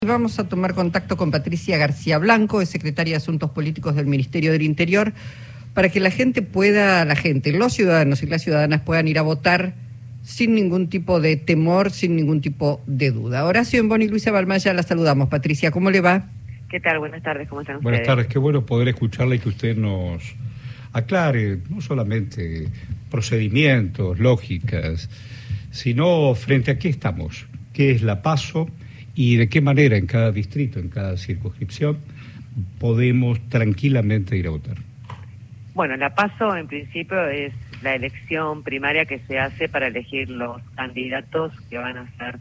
Vamos a tomar contacto con Patricia García Blanco, es secretaria de Asuntos Políticos del Ministerio del Interior, para que los ciudadanos y las ciudadanas puedan ir a votar sin ningún tipo de temor, sin ningún tipo de duda. Horacio Embón y Luisa Balmaya, la saludamos. Patricia, ¿cómo le va? ¿Qué tal? Buenas tardes, ¿cómo están ustedes? Buenas tardes, qué bueno poder escucharla y que usted nos aclare no solamente procedimientos, lógicas, sino frente a qué estamos, qué es la PASO y de qué manera en cada distrito, en cada circunscripción, podemos tranquilamente ir a votar. Bueno, la PASO en principio es la elección primaria que se hace para elegir los candidatos que van a ser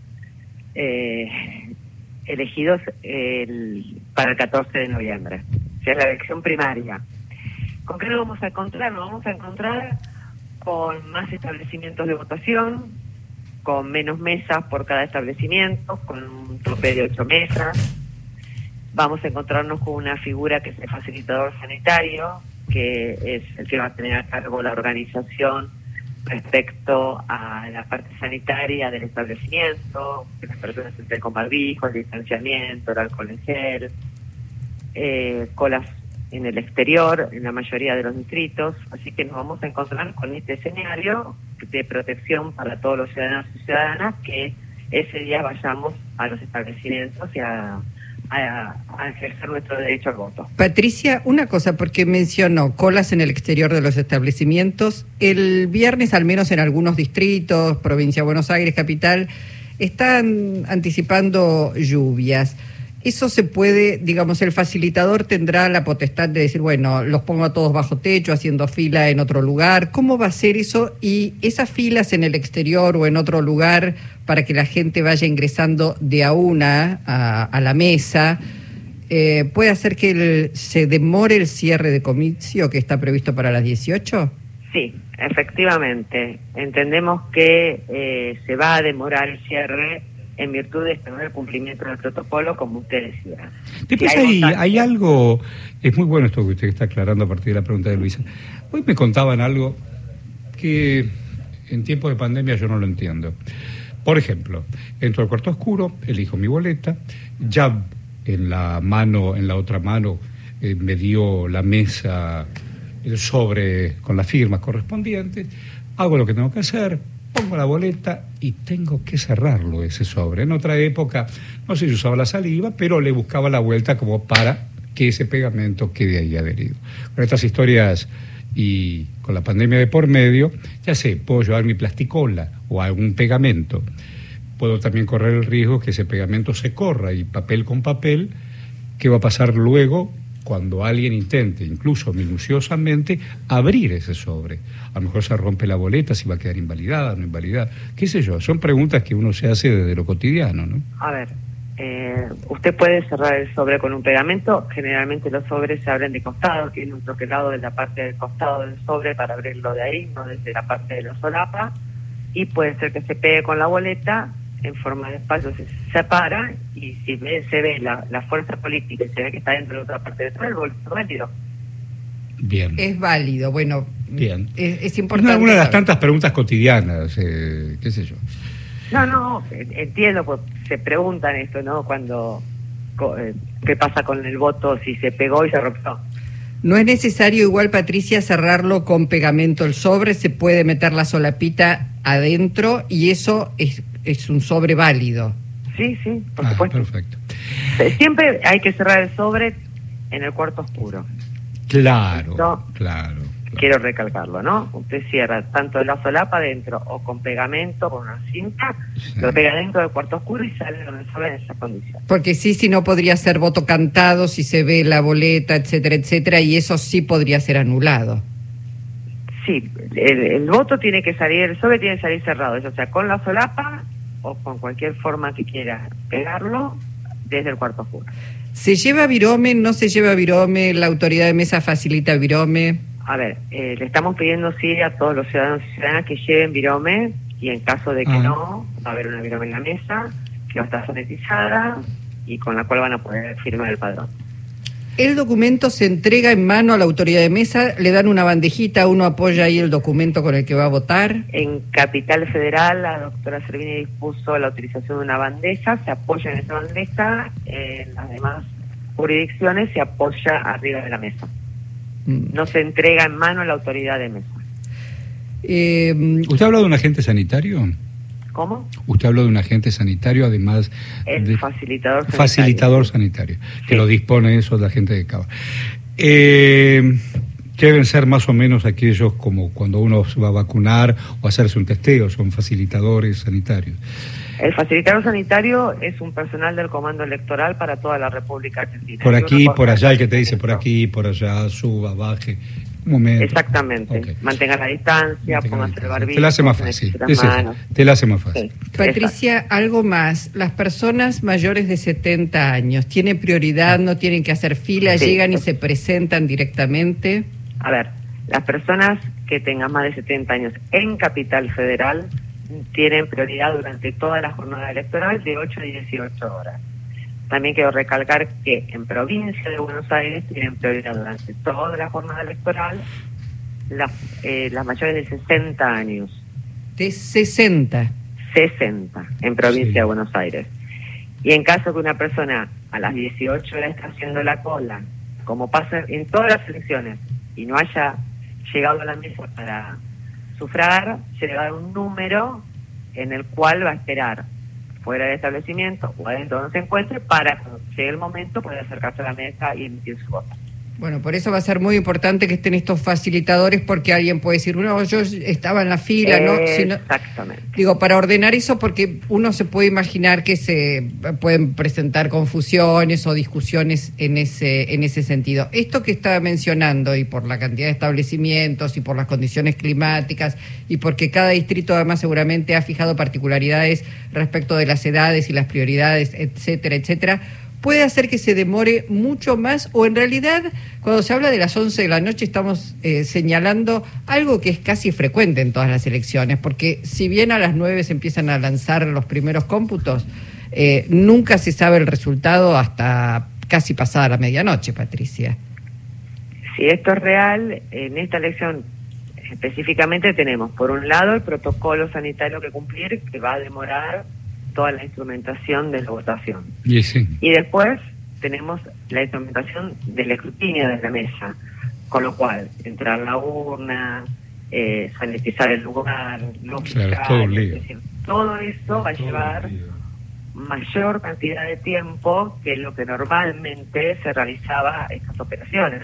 elegidos para el 14 de noviembre. O sea, es la elección primaria. ¿Con qué nos vamos a encontrar? Nos vamos a encontrar con más establecimientos de votación, con menos mesas por cada establecimiento, con un tope de 8 mesas. Vamos a encontrarnos con una figura que es el facilitador sanitario, que es el que va a tener a cargo la organización respecto a la parte sanitaria del establecimiento, que las personas estén con barbijo, el distanciamiento, el alcohol en gel, colas en el exterior, en la mayoría de los distritos. Así que nos vamos a encontrar con este escenario de protección para todos los ciudadanos y ciudadanas, que ese día vayamos a los establecimientos y a ejercer nuestro derecho al voto. Patricia, una cosa, porque mencionó colas en el exterior de los establecimientos. El viernes, al menos en algunos distritos, provincia de Buenos Aires, capital, están anticipando lluvias. Eso se puede, digamos, el facilitador tendrá la potestad de decir, bueno, los pongo a todos bajo techo, haciendo fila en otro lugar. ¿Cómo va a ser eso? Y esas filas en el exterior o en otro lugar para que la gente vaya ingresando de a una a la mesa, ¿puede hacer que se demore el cierre de comicio que está previsto para las 18? Sí, efectivamente. Entendemos que se va a demorar el cierre en virtud de este nuevo cumplimiento del protocolo, como usted decía. Después hay algo, es muy bueno esto que usted está aclarando a partir de la pregunta de Luisa. Hoy me contaban algo que en tiempos de pandemia yo no lo entiendo. Por ejemplo, entro al cuarto oscuro, elijo mi boleta, ya en la otra mano me dio la mesa el sobre con las firmas correspondientes, hago lo que tengo que hacer, pongo la boleta y tengo que cerrarlo ese sobre. En otra época, no sé si usaba la saliva, pero le buscaba la vuelta como para que ese pegamento quede ahí adherido. Con estas historias y con la pandemia de por medio, ya sé, puedo llevar mi plasticola o algún pegamento. Puedo también correr el riesgo que ese pegamento se corra y papel con papel, ¿qué va a pasar luego cuando alguien intente, incluso minuciosamente, abrir ese sobre? A lo mejor se rompe la boleta, si va a quedar invalidada, no invalidada, qué sé yo, son preguntas que uno se hace desde lo cotidiano, ¿no? A ver, usted puede cerrar el sobre con un pegamento. Generalmente los sobres se abren de costado, tiene un troquelado de la parte del costado del sobre para abrirlo de ahí, no desde la parte de la solapa, y puede ser que se pegue con la boleta en forma de espacio, se separa, y si se ve la fuerza política y se ve que está dentro de otra parte de todo, el voto es válido. Bien. Es válido, bueno, bien. Es importante. Una de las tantas preguntas cotidianas, qué sé yo. No, entiendo, pues se preguntan esto, ¿no? Cuando, ¿qué pasa con el voto si se pegó y se rompió? No es necesario igual, Patricia, cerrarlo con pegamento el sobre, se puede meter la solapita adentro y eso es un sobre válido. Sí, por supuesto. Perfecto. Siempre hay que cerrar el sobre en el cuarto oscuro. Claro. Quiero recalcarlo, ¿no? Usted cierra tanto la solapa adentro o con pegamento, con una cinta, sí, lo pega dentro del cuarto oscuro y sale con el sobre en esa condición. Porque si no podría ser voto cantado, si se ve la boleta, etcétera, y eso sí podría ser anulado. Sí, el voto tiene que salir, el sobre tiene que salir cerrado, o sea, con la solapa o con cualquier forma que quiera pegarlo desde el cuarto oscuro. ¿Se lleva virome, no se lleva virome? ¿La autoridad de mesa facilita virome? A ver, le estamos pidiendo sí a todos los ciudadanos y ciudadanas que lleven virome, y en caso de que no, va a haber una virome en la mesa que va a estar sanitizada y con la cual van a poder firmar el padrón. ¿El documento se entrega en mano a la autoridad de mesa? ¿Le dan una bandejita, uno apoya ahí el documento con el que va a votar? En Capital Federal, la doctora Servini dispuso la utilización de una bandeja, se apoya en esa bandeja, en las demás jurisdicciones se apoya arriba de la mesa. No se entrega en mano a la autoridad de mesa. ¿Usted ha hablado de un agente sanitario? ¿Cómo? Usted habló de un agente sanitario, además El facilitador sanitario. Facilitador sanitario, que Sí. lo dispone eso de la gente de Cava. Deben ser más o menos aquellos como cuando uno se va a vacunar o hacerse un testeo, son facilitadores sanitarios. El facilitador sanitario es un personal del Comando Electoral para toda la República Argentina. Por Y aquí, uno por allá, el que te dice esto. por aquí, por allá, suba, baje. Un momento. Exactamente. Ok. Mantenga la distancia, Mantenga la póngase el distancia. barbijo. Te la hace más póngase fácil. las Es eso, manos. te la hace más fácil. Sí, Patricia, algo más. Las personas mayores de 70 años, ¿tienen prioridad? ¿No tienen que hacer fila? Sí. ¿Llegan y se presentan directamente? A ver, las personas que tengan más de 70 años en Capital Federal tienen prioridad durante toda la jornada electoral de 8 a 18 horas. También quiero recalcar que en provincia de Buenos Aires tienen prioridad durante toda la jornada electoral las mayores de 60 años. De 60. 60 en provincia Sí. de Buenos Aires. Y en caso que una persona a las 18 horas está haciendo la cola, como pasa en todas las elecciones, y no haya llegado a la mesa para sufragar, se le va a dar un número en el cual va a esperar fuera del establecimiento o adentro donde se encuentre para cuando llegue el momento poder acercarse a la mesa y emitir su voto. Bueno, por eso va a ser muy importante que estén estos facilitadores, porque alguien puede decir, no, yo estaba en la fila, ¿no? Si no- Exactamente. Digo, para ordenar eso, porque uno se puede imaginar que se pueden presentar confusiones o discusiones en ese sentido. Esto que estaba mencionando, y por la cantidad de establecimientos y por las condiciones climáticas, y porque cada distrito además seguramente ha fijado particularidades respecto de las edades y las prioridades, etcétera, etcétera, puede hacer que se demore mucho más, o en realidad cuando se habla de las 11 de la noche estamos señalando algo que es casi frecuente en todas las elecciones, porque si bien a las 9 se empiezan a lanzar los primeros cómputos, nunca se sabe el resultado hasta casi pasada la medianoche, Patricia. Si esto es real, en esta elección específicamente tenemos, por un lado, el protocolo sanitario que cumplir, que va a demorar toda la instrumentación de la votación. Y sí. Y después tenemos la instrumentación del escrutinio de la mesa, con lo cual entrar a la urna, sanitizar el lugar, los Claro, es todo un lío. es decir, todo eso va a llevar mayor cantidad de tiempo que lo que normalmente se realizaba estas operaciones.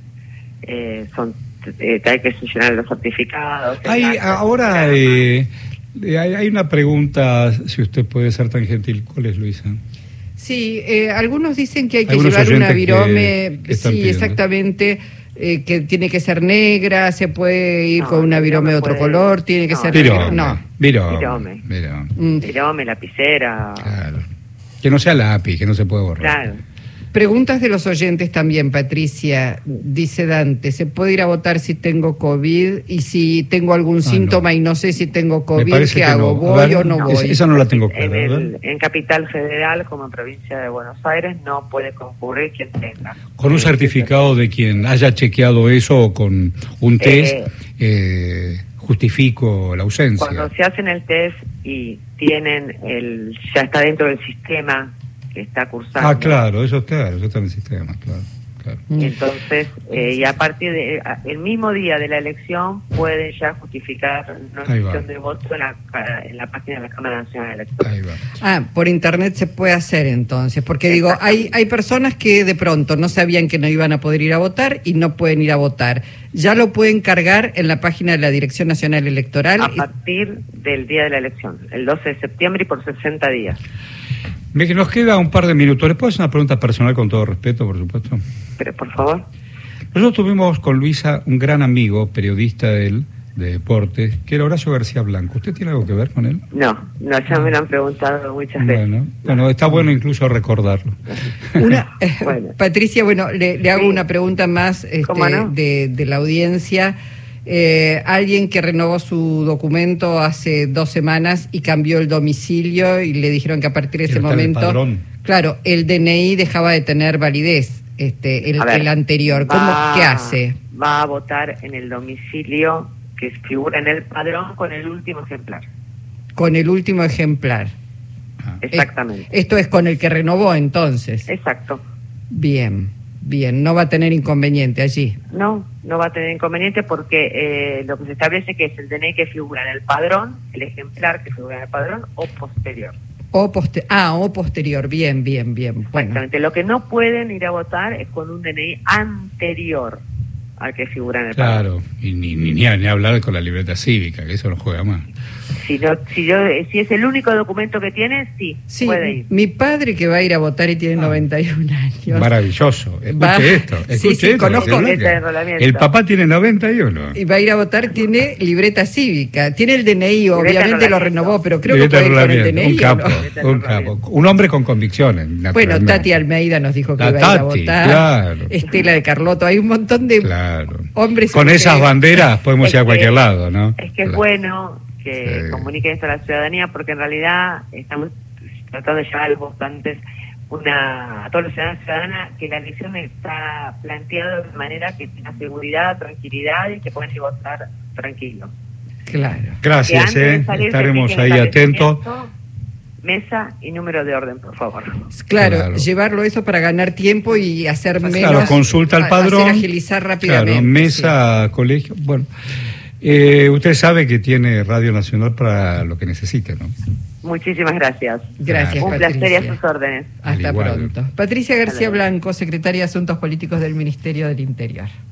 Hay que llenar los certificados. Ahora hay una pregunta, si usted puede ser tan gentil. ¿Cuál es, Luisa? Sí, algunos dicen que hay que Algunos llevar una oyentes virome, que están sí, pidiendo. exactamente, que tiene que ser negra, se puede ir No, con una virome de otro puede- color, tiene que no, ser virome. negra. No. Virome. Virome, lapicera. Claro. Que no sea lápiz, que no se puede borrar. Claro. Preguntas de los oyentes también, Patricia. Dice Dante, ¿se puede ir a votar si tengo COVID? Y si tengo algún síntoma no. y no sé si tengo Me COVID, parece ¿qué que hago? no. A ¿Voy ver, o no voy? esa no la tengo clara. En, a ver. en Capital Federal, como en provincia de Buenos Aires, no puede concurrir quien tenga. Con un certificado de quien haya chequeado eso o con un test, justifico la ausencia. Cuando se hacen el test y tienen ya está dentro del sistema que está cursando. Claro, eso está en el sistema, claro. Entonces, y a partir de el mismo día de la elección pueden ya justificar una Ahí va. elección de voto en la página de la Cámara Nacional Electoral. Ahí va. Por internet se puede hacer entonces, porque digo, hay personas que de pronto no sabían que no iban a poder ir a votar y no pueden ir a votar. Ya lo pueden cargar en la página de la Dirección Nacional Electoral. A partir del día de la elección, el 12 de septiembre y por 60 días. Nos queda un par de minutos. ¿Les puedo hacer una pregunta personal con todo respeto, por supuesto? Pero por favor. Nosotros tuvimos con Luisa un gran amigo, periodista él, de deportes, que era Horacio García Blanco. ¿Usted tiene algo que ver con él? No, ya me lo han preguntado muchas veces. Bueno, está bueno incluso recordarlo. Bueno. Patricia, le hago una pregunta más ¿Cómo no? de la audiencia. Alguien que renovó su documento hace 2 semanas y cambió el domicilio y le dijeron que a partir de ese Pero está en el momento, padrón. claro, el DNI dejaba de tener validez. el anterior? ¿Qué hace? Va a votar en el domicilio que figura en el padrón con el último ejemplar. Con el último ejemplar. Exactamente. Esto es con el que renovó entonces. Exacto. Bien, no va a tener inconveniente allí. No va a tener inconveniente porque lo que se establece que es el DNI que figura en el padrón, el ejemplar que figura en el padrón o posterior. O posterior, bien. Bueno. Exactamente, lo que no pueden ir a votar es con un DNI anterior al que figura en el padrón. Claro, y ni hablar con la libreta cívica, que eso no juega más. Si es el único documento que tiene, sí, puede ir. Mi padre que va a ir a votar y tiene 91 años. Maravilloso. Escuche esto. Conozco. El papá tiene 91. Y va a ir a votar, tiene libreta cívica. Tiene el DNI, obviamente lo renovó, pero creo que puede ir con el DNI. Un capo. Un hombre con convicciones. Bueno, Tati Almeida nos dijo que iba a ir a votar. Claro. Estela de Carlotto. Hay un montón de hombres. Con esas banderas podemos ir a cualquier lado, ¿no? Es que es bueno que comunique esto a la ciudadanía, porque en realidad estamos tratando de llevar a los votantes a todos los ciudadanos y ciudadanas que la elección está planteada de manera que tenga seguridad, tranquilidad y que puedan ir a votar tranquilos. Claro. Gracias, estaremos ahí atentos. Mesa y número de orden, por favor. Claro, llevarlo eso para ganar tiempo y hacer menos. Claro, consulta al padrón. Hacer agilizar rápidamente. Claro, mesa, colegio. Bueno, usted sabe que tiene Radio Nacional para lo que necesite, ¿no? Muchísimas gracias. Gracias, Un Patricia. placer y a sus órdenes. Hasta pronto. Patricia García Blanco, secretaria de Asuntos Políticos del Ministerio del Interior.